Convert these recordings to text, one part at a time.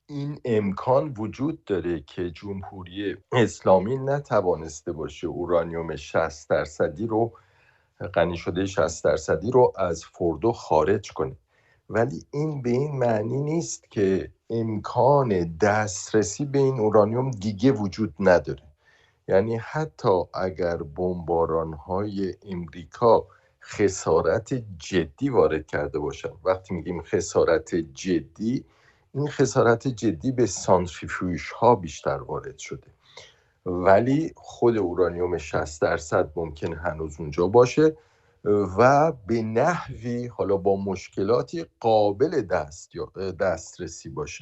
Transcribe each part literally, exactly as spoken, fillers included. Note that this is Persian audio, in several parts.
این امکان وجود داره که جمهوری اسلامی نتوانسته باشه اورانیوم شصت درصدی رو، غنی شده شصت درصدی رو از فوردو خارج کنه، ولی این به این معنی نیست که امکان دسترسی به این اورانیوم دیگه وجود نداره. یعنی حتی اگر بمباران‌های امریکا خسارت جدی وارد کرده باشن، وقتی میگیم خسارت جدی، این خسارت جدی به سانتریفیوژ ها بیشتر وارد شده، ولی خود اورانیوم شصت درصد ممکن هنوز اونجا باشه و به نحوی حالا با مشکلاتی قابل دست دسترسی باشه.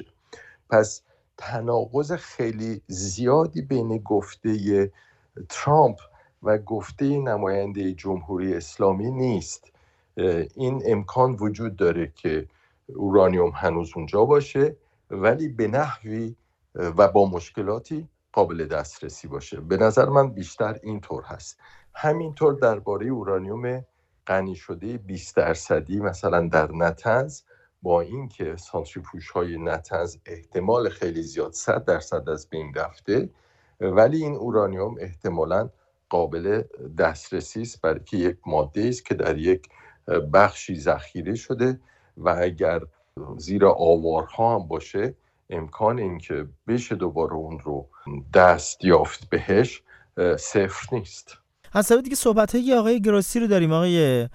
پس تناقض خیلی زیادی بین گفته ترامپ و گفته نماینده جمهوری اسلامی نیست. این امکان وجود داره که اورانیوم هنوز اونجا باشه ولی به نحوی و با مشکلاتی قابل دسترسی باشه. به نظر من بیشتر اینطور هست. همینطور درباره اورانیوم غنی شده بیست درصدی مثلا در نتنز، با اینکه سانتریفیوژهای نتنز احتمال خیلی زیاد صد درصد از بین رفته، ولی این اورانیوم احتمالاً قابل دسترسی است، برای که یک ماده است که در یک بخشی ذخیره شده و اگر زیر آوارها هم باشه امکان اینکه بشه دوباره اون رو دست یافت بهش صفر نیست. حسابی دیگه صحبت‌های آقای گروسی رو داریم آقای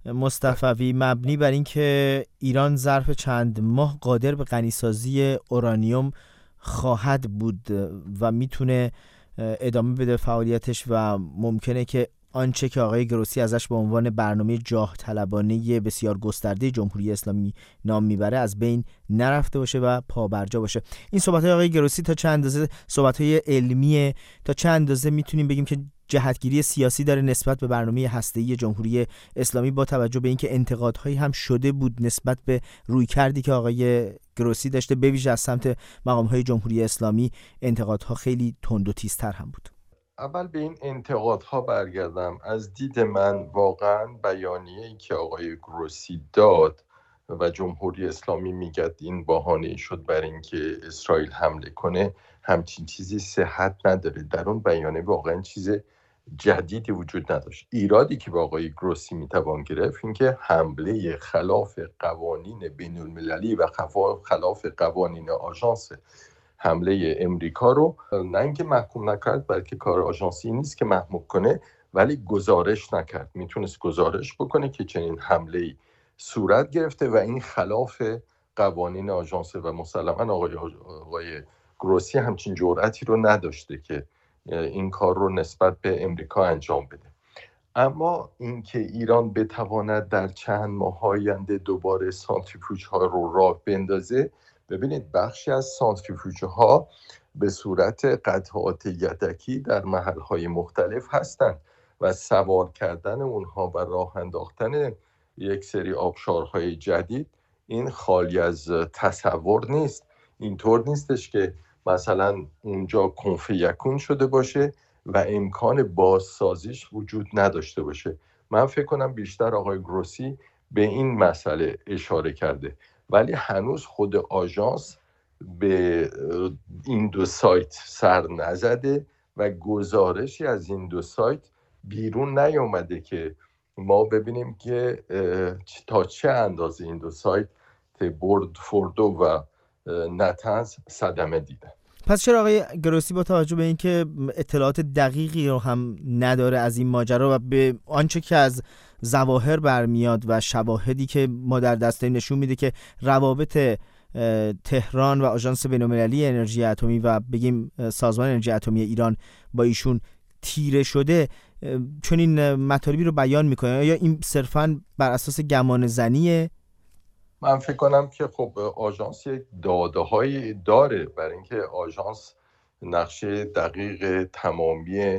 مصطفوی، مبنی بر اینکه ایران ظرف چند ماه قادر به غنیسازی اورانیوم خواهد بود و میتونه ادامه بده فعالیتش و ممکنه که آنچه که آقای گروسی ازش به عنوان برنامه جاه طلبانه بسیار گسترده جمهوری اسلامی نام میبره از بین نرفته باشه و پابرجا باشه. این صحبت‌های آقای گروسی تا چند اندازه صحبت‌های علمیه، تا چند اندازه میتونیم بگیم که جهتگیری سیاسی داره نسبت به برنامه هسته‌ای جمهوری اسلامی، با توجه به اینکه انتقادهایی هم شده بود نسبت به رویکردی که آقای گروسی داشته، به ویژه از سمت مقام‌های جمهوری اسلامی انتقادها خیلی تند و تیزتر هم بود. اول به این انتقادها برگردم. از دید من واقعا بیانیه‌ای که آقای گروسی داد و جمهوری اسلامی میگه این بهانه شد برای اینکه اسرائیل حمله کنه، همچین چیزی صحت نداره. در اون بیانیه واقعا چیز جدیدی وجود نداشت. ایرادی که به آقای گروسی میتوان گرفت این که حمله خلاف قوانین بین المللی و خلاف قوانین آژانس حمله امریکا رو نه اینکه محکوم نکرد، بلکه کار آژانسی نیست که محکوم کنه، ولی گزارش نکرد. میتونست گزارش بکنه که چنین حمله‌ای صورت گرفته و این خلاف قوانین آژانس و مسلماً آقای آقای گروسی همچین جرأتی رو نداشته که این کار رو نسبت به امریکا انجام بده. اما اینکه ایران بتواند در چند ماه آینده دوباره سانتریفیوژها رو راه بندازه، ببینید بخشی از سانتریفیوژها به صورت قطعات یدکی در محل‌های مختلف هستند و سوار کردن اونها و راه انداختن یک سری آبشارهای جدید این خالی از تصور نیست. اینطور نیستش که مثلا اونجا کنف یکون شده باشه و امکان بازسازیش وجود نداشته باشه. من فکر کنم بیشتر آقای گروسی به این مسئله اشاره کرده، ولی هنوز خود آژانس به این دو سایت سر نزده و گزارشی از این دو سایت بیرون نیامده که ما ببینیم که تا چه اندازه این دو سایت برد فوردو و نتنز صدمه دیدن. پس چرا آقای گروسی با توجه به اینکه اطلاعات دقیقی رو هم نداره از این ماجرا و به آنچه که از ظواهر برمیاد و شواهدی که ما در دست داریم نشون میده که روابط تهران و آژانس بین‌المللی انرژی اتمی و بگیم سازمان انرژی اتمی ایران با ایشون تیره شده، چون این مطالبی رو بیان میکنه، یا این صرفاً بر اساس گمان زنیه؟ من فکر کنم که خب آژانس یک داده‌هایی داره، برای اینکه آژانس نقشه دقیق تمامی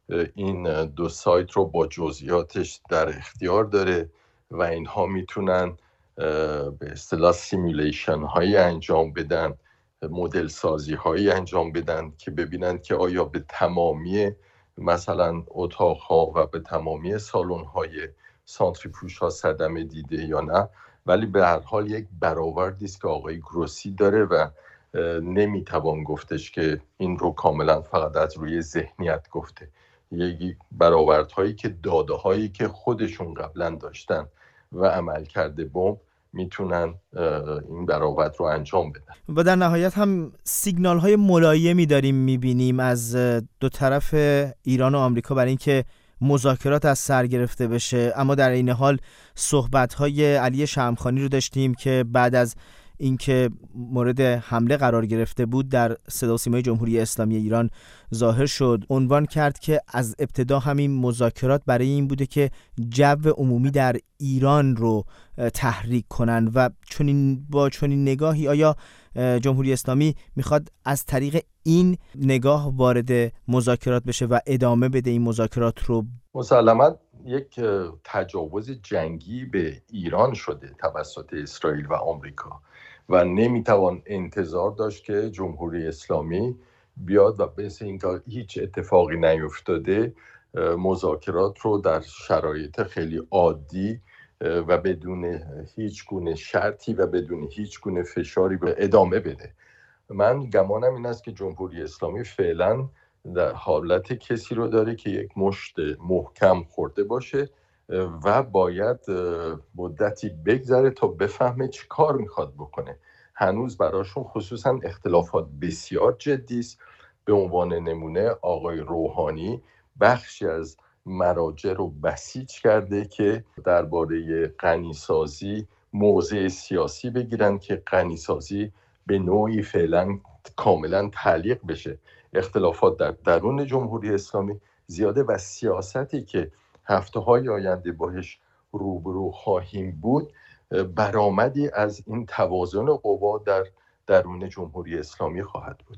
این دو سایت رو با جزئیاتش در اختیار داره و اینها میتونن به اصطلاح سیمولیشن هایی انجام بدن، مدل سازی هایی انجام بدن که ببینن که آیا به تمامی مثلا اتاق ها و به تمامی سالن های سانتریفیوژ ها صدمه دیده یا نه. ولی به هر حال یک برآوردی است که آقای گروسی داره و نمیتوان گفتش که این رو کاملا فقط از روی ذهنیت گفته. یکی برآوردهایی که داده هایی که خودشون قبلا داشتن و عمل کرده بمب میتونن این برآورد رو انجام بدن. و در نهایت هم سیگنال های ملایمی داریم میبینیم از دو طرف ایران و آمریکا برای اینکه مذاکرات از سر گرفته بشه، اما در این حال صحبت های علی شمخانی رو داشتیم که بعد از اینکه مورد حمله قرار گرفته بود در صدا و سیمای جمهوری اسلامی ایران ظاهر شد، عنوان کرد که از ابتدا همین مذاکرات برای این بوده که جو عمومی در ایران رو تحریک کنن و چنین با چنین نگاهی آیا جمهوری اسلامی میخواد از طریق این نگاه وارد مذاکرات بشه و ادامه بده این مذاکرات رو؟ مسلماً یک تجاوز جنگی به ایران شده توسط اسرائیل و آمریکا و نمیتوان انتظار داشت که جمهوری اسلامی بیاد و مثل اینکه هیچ اتفاقی نیفتاده مذاکرات رو در شرایط خیلی عادی و بدون هیچ گونه شرطی و بدون هیچ گونه فشاری به ادامه بده. من گمانم این است که جمهوری اسلامی فعلا در حالت کسی رو داره که یک مشت محکم خورده باشه و باید مدتی بگذره تا بفهمه چی کار میخواد بکنه. هنوز براشون خصوصا اختلافات بسیار جدی است. به عنوان نمونه آقای روحانی بخشی از مراجع رو بسیج کرده که درباره غنیسازی موضع سیاسی بگیرن که غنیسازی به نوعی فعلا کاملا تعلیق بشه. اختلافات در درون جمهوری اسلامی زیاده و سیاستی که هفته‌های آینده باهاش روبرو خواهیم بود برآمدی از این توازن قوا در درون جمهوری اسلامی خواهد بود.